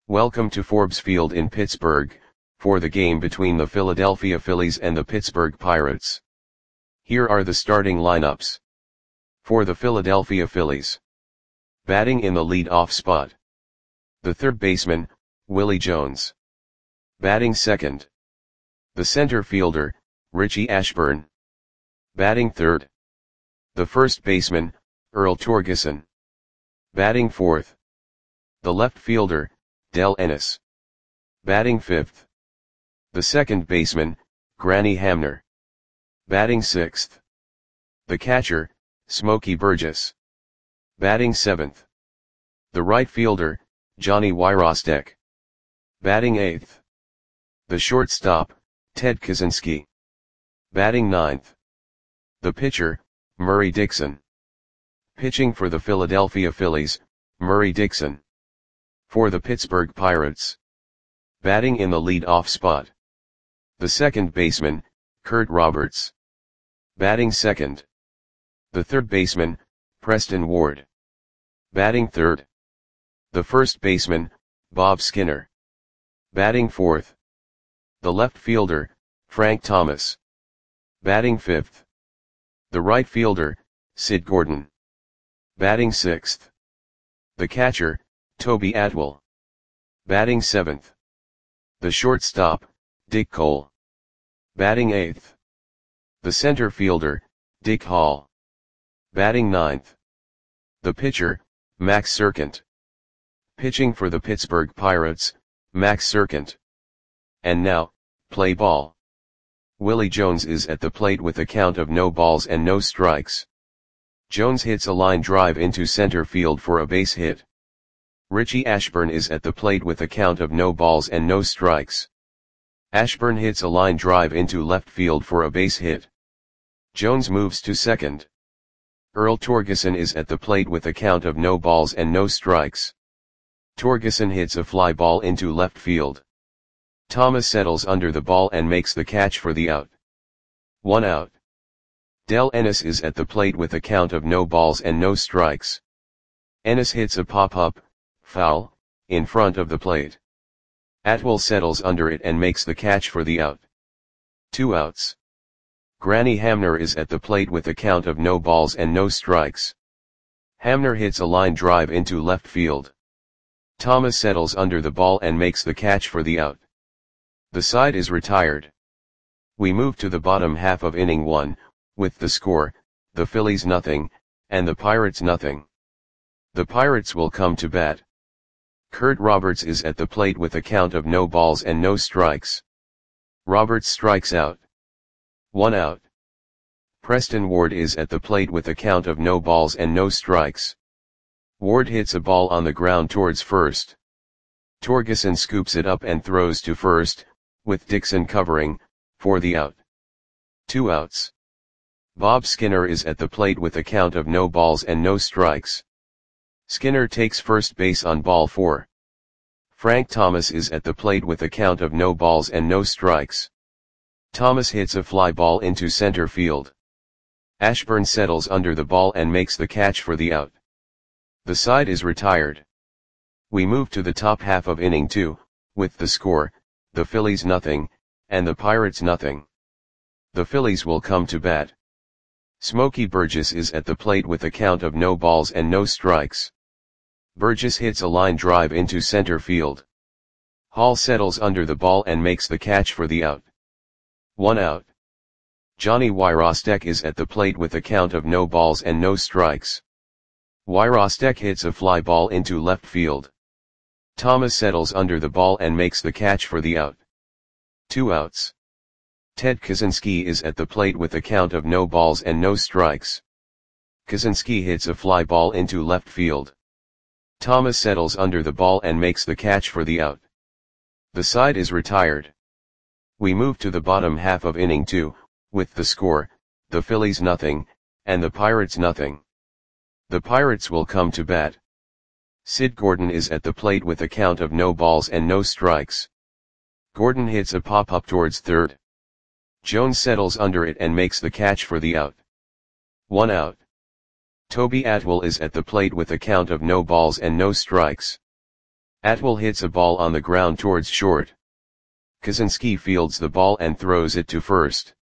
Welcome to Forbes Field in Pittsburgh, for the game between the Philadelphia Phillies and the Pittsburgh Pirates. Here are the starting lineups. For the Philadelphia Phillies. Batting in the lead-off spot. The third baseman, Willie Jones. Batting second. The center fielder, Richie Ashburn. Batting third. The first baseman, Earl Torgeson. Batting fourth. The left fielder, Del Ennis. Batting fifth. The second baseman, Granny Hamner. Batting sixth. The catcher, Smokey Burgess. Batting seventh. The right fielder, Johnny Wyrostek. Batting eighth. The shortstop, Ted Kaczynski. Batting ninth. The pitcher, Murray Dixon. Pitching for the Philadelphia Phillies, Murray Dixon. For the Pittsburgh Pirates. Batting in the lead-off spot. The second baseman, Kurt Roberts. Batting second. The third baseman, Preston Ward. Batting third. The first baseman, Bob Skinner. Batting fourth. The left fielder, Frank Thomas. Batting fifth. The right fielder, Sid Gordon. Batting sixth. The catcher, Toby Atwell. Batting seventh. The shortstop, Dick Cole. Batting eighth. The center fielder, Dick Hall. Batting ninth. The pitcher, Max Serkent. Pitching for the Pittsburgh Pirates, Max Serkent. And now, play ball. Willie Jones is at the plate with a count of no balls and no strikes. Jones hits a line drive into center field for a base hit. Richie Ashburn is at the plate with a count of no balls and no strikes. Ashburn hits a line drive into left field for a base hit. Jones moves to second. Earl Torgeson is at the plate with a count of no balls and no strikes. Torgeson hits a fly ball into left field. Thomas settles under the ball and makes the catch for the out. 1 out. Del Ennis is at the plate with a count of no balls and no strikes. Ennis hits a pop-up, foul, in front of the plate. Atwell settles under it and makes the catch for the out. 2 outs. Granny Hamner is at the plate with a count of no balls and no strikes. Hamner hits a line drive into left field. Thomas settles under the ball and makes the catch for the out. The side is retired. We move to the bottom half of inning 1, with the score, the Phillies nothing, and the Pirates nothing. The Pirates will come to bat. Kurt Roberts is at the plate with a count of no balls and no strikes. Roberts strikes out. 1 out. Preston Ward is at the plate with a count of no balls and no strikes. Ward hits a ball on the ground towards first. Torgeson scoops it up and throws to first, with Dixon covering, for the out. 2 outs. Bob Skinner is at the plate with a count of no balls and no strikes. Skinner takes first base on ball 4. Frank Thomas is at the plate with a count of no balls and no strikes. Thomas hits a fly ball into center field. Ashburn settles under the ball and makes the catch for the out. The side is retired. We move to the top half of inning 2, with the score, the Phillies nothing, and the Pirates nothing. The Phillies will come to bat. Smokey Burgess is at the plate with a count of no balls and no strikes. Burgess hits a line drive into center field. Hall settles under the ball and makes the catch for the out. 1 out. Johnny Wyrostek is at the plate with a count of no balls and no strikes. Wyrostek hits a fly ball into left field. Thomas settles under the ball and makes the catch for the out. 2 outs. Ted Kaczynski is at the plate with a count of no balls and no strikes. Kaczynski hits a fly ball into left field. Thomas settles under the ball and makes the catch for the out. The side is retired. We move to the bottom half of inning 2, with the score, the Phillies nothing, and the Pirates nothing. The Pirates will come to bat. Sid Gordon is at the plate with a count of no balls and no strikes. Gordon hits a pop-up towards third. Jones settles under it and makes the catch for the out. 1 out. Toby Atwell is at the plate with a count of no balls and no strikes. Atwell hits a ball on the ground towards short. Kaczynski fields the ball and throws it to first.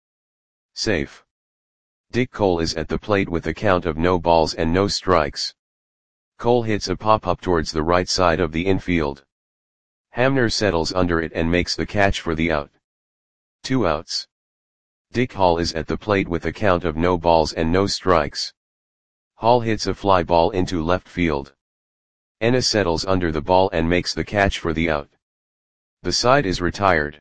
Safe. Dick Cole is at the plate with a count of no balls and no strikes. Cole hits a pop-up towards the right side of the infield. Hamner settles under it and makes the catch for the out. 2 outs. Dick Hall is at the plate with a count of no balls and no strikes. Hall hits a fly ball into left field. Ennis settles under the ball and makes the catch for the out. The side is retired.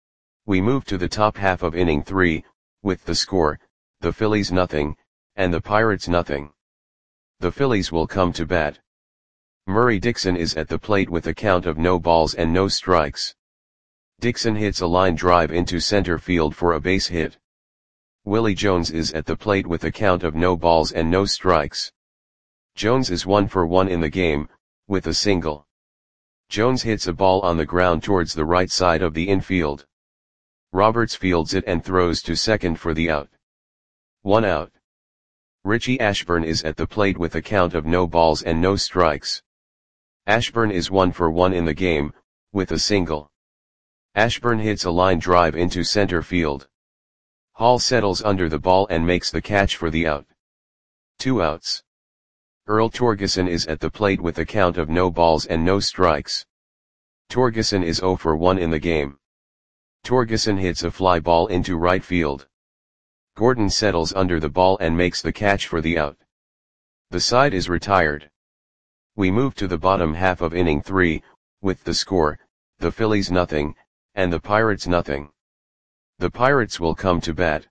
We move to the top half of inning 3, with the score, the Phillies nothing, and the Pirates nothing. The Phillies will come to bat. Murray Dixon is at the plate with a count of no balls and no strikes. Dixon hits a line drive into center field for a base hit. Willie Jones is at the plate with a count of no balls and no strikes. Jones is 1 for 1 in the game, with a single. Jones hits a ball on the ground towards the right side of the infield. Roberts fields it and throws to second for the out. 1 out. Richie Ashburn is at the plate with a count of no balls and no strikes. Ashburn is 1 for 1 in the game, with a single. Ashburn hits a line drive into center field. Hall settles under the ball and makes the catch for the out. 2 outs. Earl Torgeson is at the plate with a count of no balls and no strikes. Torgeson is 0 for 1 in the game. Torgeson hits a fly ball into right field. Gordon settles under the ball and makes the catch for the out. The side is retired. We move to the bottom half of inning 3, with the score, the Phillies nothing, and the Pirates nothing. The Pirates will come to bat.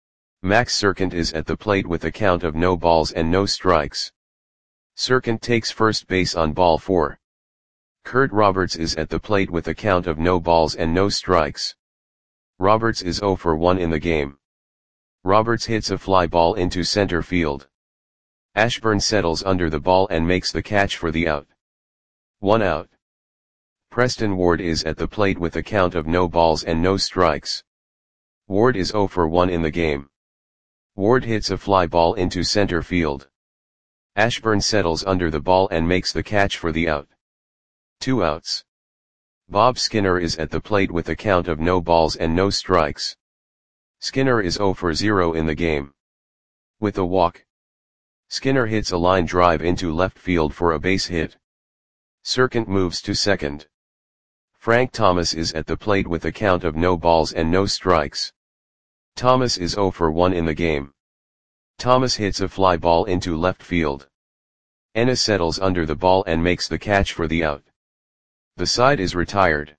Max Serkant is at the plate with a count of no balls and no strikes. Serkant takes first base on ball 4. Kurt Roberts is at the plate with a count of no balls and no strikes. Roberts is 0 for 1 in the game. Roberts hits a fly ball into center field. Ashburn settles under the ball and makes the catch for the out. 1 out. Preston Ward is at the plate with a count of no balls and no strikes. Ward is 0 for 1 in the game. Ward hits a fly ball into center field. Ashburn settles under the ball and makes the catch for the out. 2 outs. Bob Skinner is at the plate with a count of no balls and no strikes. Skinner is 0 for 0 in the game. With a walk. Skinner hits a line drive into left field for a base hit. Serkant moves to second. Frank Thomas is at the plate with a count of no balls and no strikes. Thomas is 0 for 1 in the game. Thomas hits a fly ball into left field. Ennis settles under the ball and makes the catch for the out. The side is retired.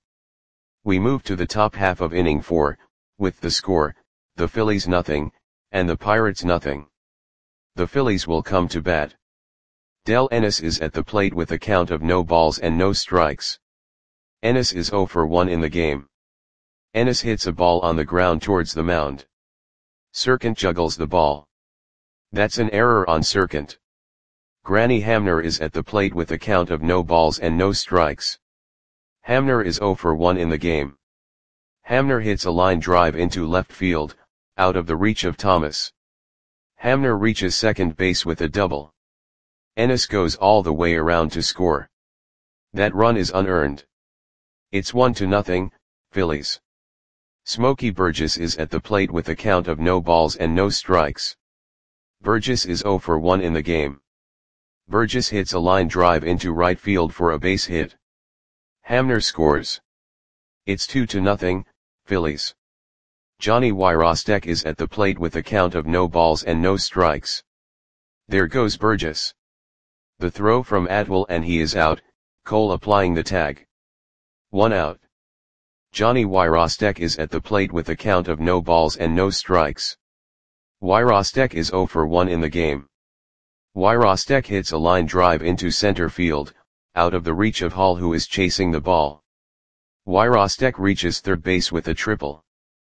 We move to the top half of inning 4, with the score, the Phillies nothing, and the Pirates nothing. The Phillies will come to bat. Del Ennis is at the plate with a count of no balls and no strikes. Ennis is 0 for 1 in the game. Ennis hits a ball on the ground towards the mound. Serkant juggles the ball. That's an error on Serkant. Granny Hamner is at the plate with a count of no balls and no strikes. Hamner is 0 for 1 in the game. Hamner hits a line drive into left field, out of the reach of Thomas. Hamner reaches second base with a double. Ennis goes all the way around to score. That run is unearned. It's 1-0, Phillies. Smokey Burgess is at the plate with a count of no balls and no strikes. Burgess is 0 for 1 in the game. Burgess hits a line drive into right field for a base hit. Hamner scores. It's 2-0, Phillies. Johnny Wyrostek is at the plate with a count of no balls and no strikes. There goes Burgess. The throw from Atwell and he is out, Cole applying the tag. 1 out. Johnny Wyrostek is at the plate with a count of no balls and no strikes. Wyrostek is 0 for 1 in the game. Wyrostek hits a line drive into center field, out of the reach of Hall who is chasing the ball. Wyrostek reaches third base with a triple.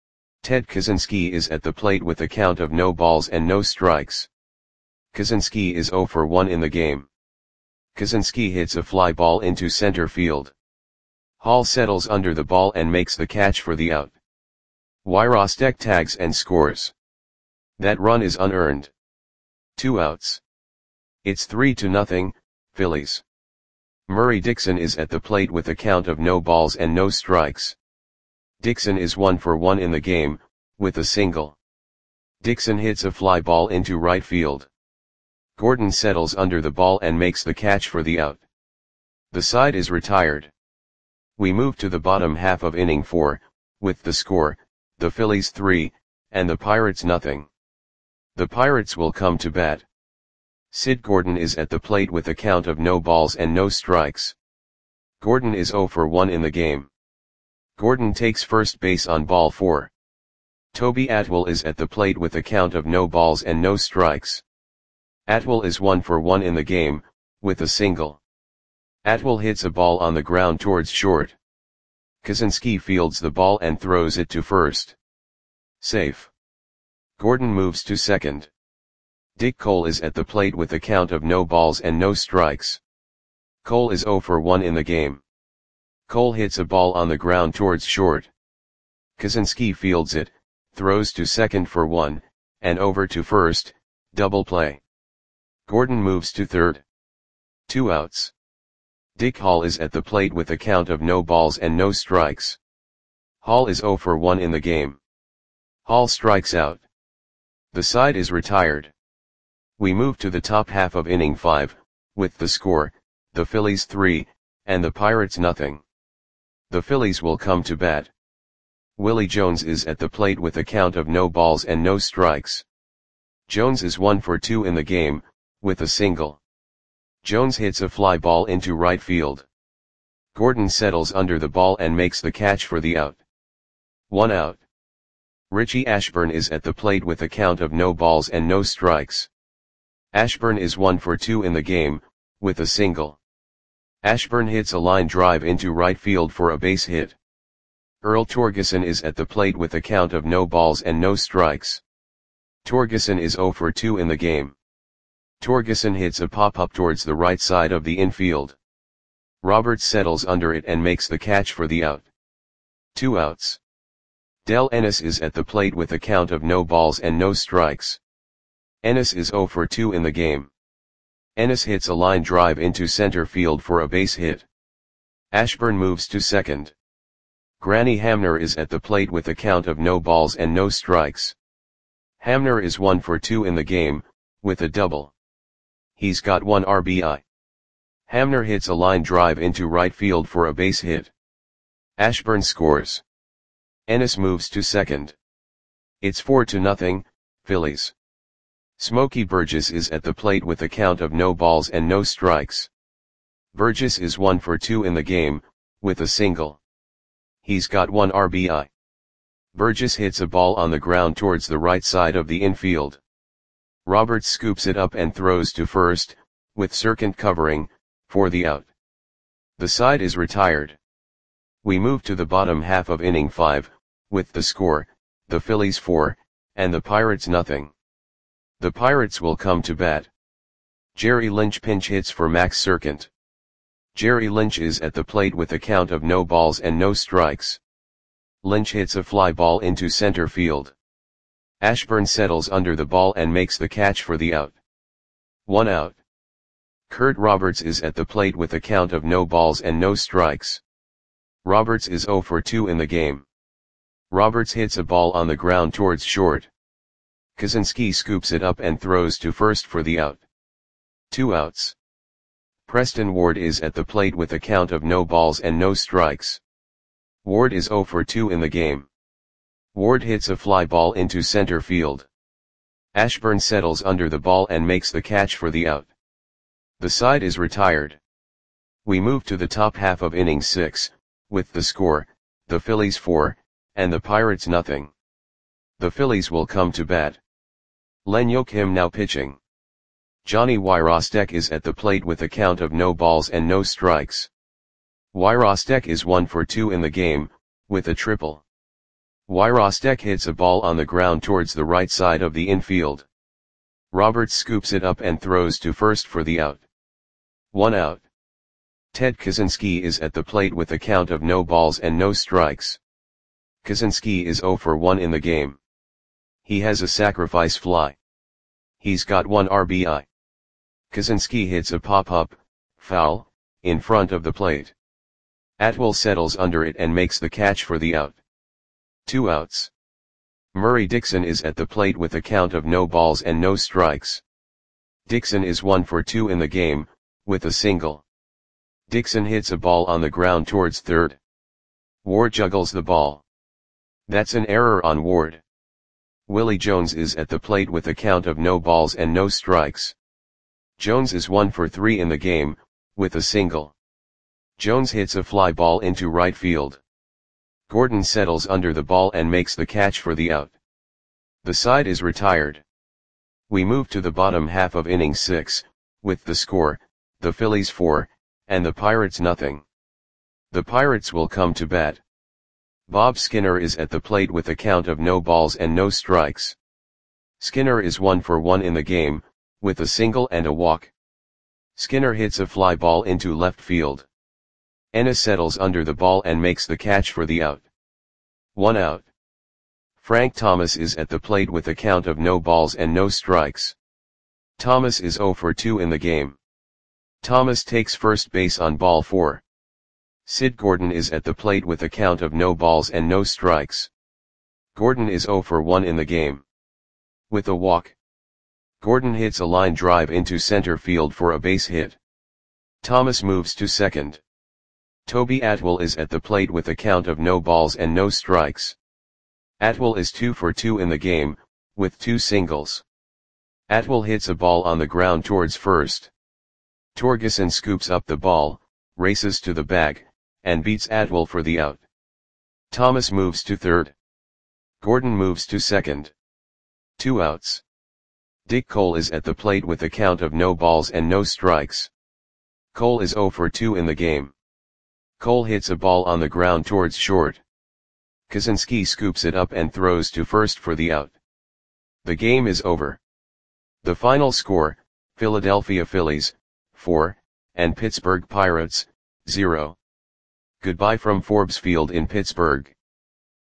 Ted Kaczynski is at the plate with a count of no balls and no strikes. Kaczynski is 0 for 1 in the game. Kaczynski hits a fly ball into center field. Hall settles under the ball and makes the catch for the out. Wyrostek tags and scores. That run is unearned. 2 outs. It's 3-0, Phillies. Murray Dixon is at the plate with a count of no balls and no strikes. Dixon is 1 for 1 in the game, with a single. Dixon hits a fly ball into right field. Gordon settles under the ball and makes the catch for the out. The side is retired. We move to the bottom half of inning 4, with the score, the Phillies 3, and the Pirates nothing. The Pirates will come to bat. Sid Gordon is at the plate with a count of no balls and no strikes. Gordon is 0 for 1 in the game. Gordon takes first base on ball 4. Toby Atwell is at the plate with a count of no balls and no strikes. Atwell is 1 for 1 in the game, with a single. Atwell hits a ball on the ground towards short. Kaczynski fields the ball and throws it to first. Safe. Gordon moves to second. Dick Cole is at the plate with a count of no balls and no strikes. Cole is 0 for 1 in the game. Cole hits a ball on the ground towards short. Kaczynski fields it, throws to second for 1, and over to first, double play. Gordon moves to third. 2 outs. Dick Hall is at the plate with a count of no balls and no strikes. Hall is 0 for 1 in the game. Hall strikes out. The side is retired. We move to the top half of inning 5, with the score, the Phillies 3, and the Pirates nothing. The Phillies will come to bat. Willie Jones is at the plate with a count of no balls and no strikes. Jones is 1 for 2 in the game, with a single. Jones hits a fly ball into right field. Gordon settles under the ball and makes the catch for the out. 1 out. Richie Ashburn is at the plate with a count of no balls and no strikes. Ashburn is 1 for 2 in the game, with a single. Ashburn hits a line drive into right field for a base hit. Earl Torgeson is at the plate with a count of no balls and no strikes. Torgeson is 0 for 2 in the game. Torgeson hits a pop-up towards the right side of the infield. Roberts settles under it and makes the catch for the out. 2 outs. Del Ennis is at the plate with a count of no balls and no strikes. Ennis is 0 for 2 in the game. Ennis hits a line drive into center field for a base hit. Ashburn moves to second. Granny Hamner is at the plate with a count of no balls and no strikes. Hamner is 1 for 2 in the game, with a double. He's got 1 RBI. Hamner hits a line drive into right field for a base hit. Ashburn scores. Ennis moves to second. It's 4-0, Phillies. Smokey Burgess is at the plate with a count of no balls and no strikes. Burgess is 1 for 2 in the game, with a single. He's got 1 RBI. Burgess hits a ball on the ground towards the right side of the infield. Roberts scoops it up and throws to first, with Serkant covering, for the out. The side is retired. We move to the bottom half of inning 5, with the score, the Phillies 4, and the Pirates nothing. The Pirates will come to bat. Jerry Lynch pinch hits for Max Serkant. Jerry Lynch is at the plate with a count of no balls and no strikes. Lynch hits a fly ball into center field. Ashburn settles under the ball and makes the catch for the out. 1 out. Kurt Roberts is at the plate with a count of no balls and no strikes. Roberts is 0 for 2 in the game. Roberts hits a ball on the ground towards short. Kaczynski scoops it up and throws to first for the out. 2 outs. Preston Ward is at the plate with a count of no balls and no strikes. Ward is 0 for 2 in the game. Ward hits a fly ball into center field. Ashburn settles under the ball and makes the catch for the out. The side is retired. We move to the top half of inning 6, with the score, the Phillies 4, and the Pirates nothing. The Phillies will come to bat. Len Joachim now pitching. Johnny Wyrostek is at the plate with a count of no balls and no strikes. Wyrostek is 1 for 2 in the game, with a triple. Wyrostek hits a ball on the ground towards the right side of the infield. Roberts scoops it up and throws to first for the out. 1 out. Ted Kaczynski is at the plate with a count of no balls and no strikes. Kaczynski is 0 for 1 in the game. He has a sacrifice fly. He's got 1 RBI. Kaczynski hits a pop-up, foul, in front of the plate. Atwell settles under it and makes the catch for the out. 2 outs. Murray Dixon is at the plate with a count of no balls and no strikes. Dixon is 1 for 2 in the game, with a single. Dixon hits a ball on the ground towards third. Ward juggles the ball. That's an error on Ward. Willie Jones is at the plate with a count of no balls and no strikes. Jones is 1 for 3 in the game, with a single. Jones hits a fly ball into right field. Gordon settles under the ball and makes the catch for the out. The side is retired. We move to the bottom half of inning 6, with the score, the Phillies 4, and the Pirates nothing. The Pirates will come to bat. Bob Skinner is at the plate with a count of no balls and no strikes. Skinner is 1 for 1 in the game, with a single and a walk. Skinner hits a fly ball into left field. Ennis settles under the ball and makes the catch for the out. 1 out. Frank Thomas is at the plate with a count of no balls and no strikes. Thomas is 0 for 2 in the game. Thomas takes first base on ball 4. Sid Gordon is at the plate with a count of no balls and no strikes. Gordon is 0 for 1 in the game. With a walk. Gordon hits a line drive into center field for a base hit. Thomas moves to second. Toby Atwell is at the plate with a count of no balls and no strikes. Atwell is 2 for 2 in the game, with 2 singles. Atwell hits a ball on the ground towards first. Torgeson scoops up the ball, races to the bag, and beats Atwell for the out. Thomas moves to third. Gordon moves to second. 2 outs. Dick Cole is at the plate with a count of no balls and no strikes. Cole is 0 for 2 in the game. Cole hits a ball on the ground towards short. Kaczynski scoops it up and throws to first for the out. The game is over. The final score, Philadelphia Phillies, 4, and Pittsburgh Pirates, 0. Goodbye from Forbes Field in Pittsburgh.